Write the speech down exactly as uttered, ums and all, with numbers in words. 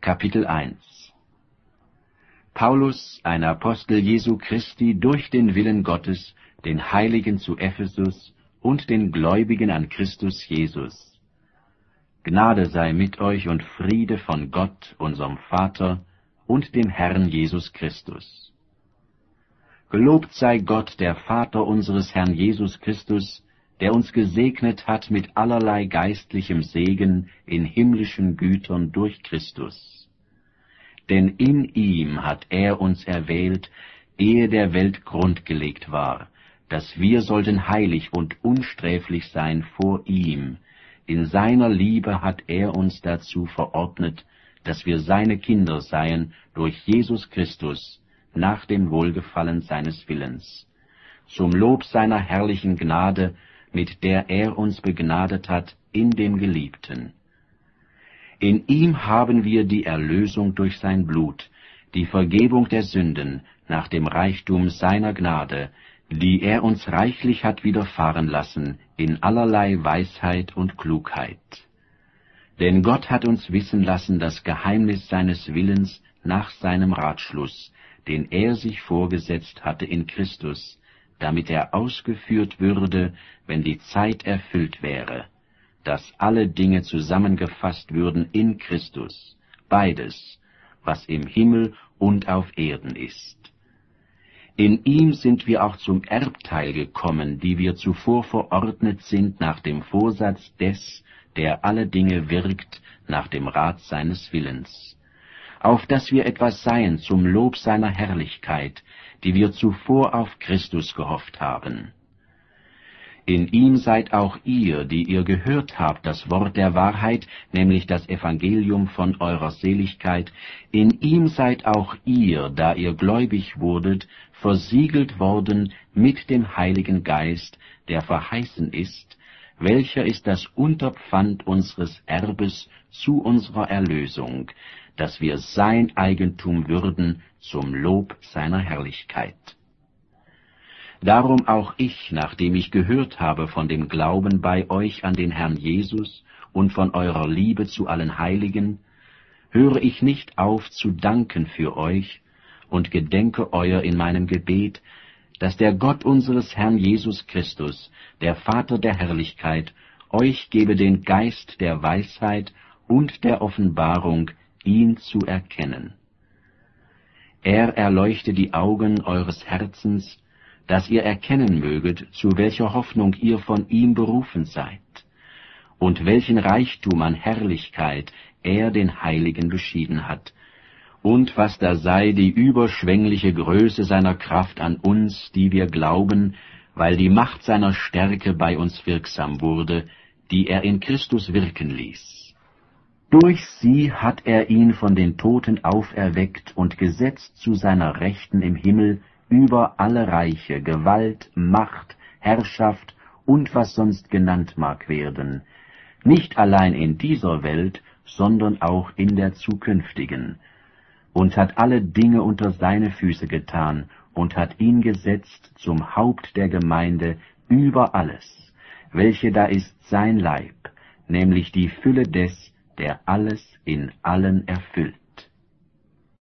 Kapitel eins. Paulus, ein Apostel Jesu Christi durch den Willen Gottes, den Heiligen zu Ephesus und den Gläubigen an Christus Jesus. Gnade sei mit euch und Friede von Gott, unserem Vater, und dem Herrn Jesus Christus. Gelobt sei Gott, der Vater unseres Herrn Jesus Christus, der uns gesegnet hat mit allerlei geistlichem Segen in himmlischen Gütern durch Christus. Denn in ihm hat er uns erwählt, ehe der Welt Grund gelegt war, dass wir sollten heilig und unsträflich sein vor ihm. In seiner Liebe hat er uns dazu verordnet, dass wir seine Kinder seien durch Jesus Christus, nach dem Wohlgefallen seines Willens, zum Lob seiner herrlichen Gnade, mit der er uns begnadet hat in dem Geliebten. In ihm haben wir die Erlösung durch sein Blut, die Vergebung der Sünden nach dem Reichtum seiner Gnade, die er uns reichlich hat widerfahren lassen in allerlei Weisheit und Klugheit. Denn Gott hat uns wissen lassen das Geheimnis seines Willens nach seinem Ratschluss, den er sich vorgesetzt hatte in Christus, damit er ausgeführt würde, wenn die Zeit erfüllt wäre, dass alle Dinge zusammengefasst würden in Christus, beides, was im Himmel und auf Erden ist. In ihm sind wir auch zum Erbteil gekommen, die wir zuvor verordnet sind nach dem Vorsatz des, der alle Dinge wirkt, nach dem Rat seines Willens, auf dass wir etwas seien zum Lob seiner Herrlichkeit, die wir zuvor auf Christus gehofft haben. In ihm seid auch ihr, die ihr gehört habt, das Wort der Wahrheit, nämlich das Evangelium von eurer Seligkeit, in ihm seid auch ihr, da ihr gläubig wurdet, versiegelt worden mit dem Heiligen Geist, der verheißen ist, welcher ist das Unterpfand unseres Erbes zu unserer Erlösung, dass wir sein Eigentum würden zum Lob seiner Herrlichkeit. Darum auch ich, nachdem ich gehört habe von dem Glauben bei euch an den Herrn Jesus und von eurer Liebe zu allen Heiligen, höre ich nicht auf zu danken für euch und gedenke euer in meinem Gebet, dass der Gott unseres Herrn Jesus Christus, der Vater der Herrlichkeit, euch gebe den Geist der Weisheit und der Offenbarung, ihn zu erkennen. Er erleuchte die Augen eures Herzens, dass ihr erkennen möget, zu welcher Hoffnung ihr von ihm berufen seid, und welchen Reichtum an Herrlichkeit er den Heiligen beschieden hat, und was da sei die überschwängliche Größe seiner Kraft an uns, die wir glauben, weil die Macht seiner Stärke bei uns wirksam wurde, die er in Christus wirken ließ. Durch sie hat er ihn von den Toten auferweckt und gesetzt zu seiner Rechten im Himmel über alle Reiche, Gewalt, Macht, Herrschaft und was sonst genannt mag werden, nicht allein in dieser Welt, sondern auch in der zukünftigen, und hat alle Dinge unter seine Füße getan und hat ihn gesetzt zum Haupt der Gemeinde über alles, welche da ist sein Leib, nämlich die Fülle des, der alles in allen erfüllt.